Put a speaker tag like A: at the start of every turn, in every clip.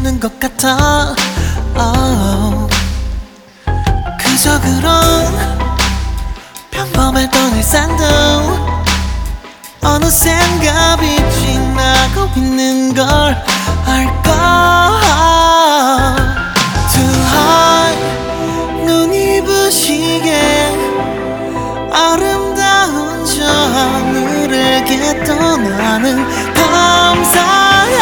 A: 없는 것 같아. 그저 그런 평범했던 일상도 어느샌가 빛이 나고 있는 걸 알까. Too high 눈이 부시게 아름다운 저 하늘에게 떠나는 감사해.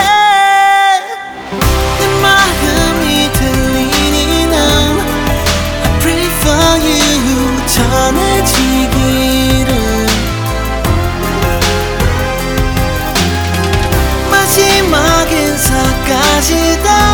A: 내 마음이 들리는 I pray for you 전해지기를. 마지막 인사까지 다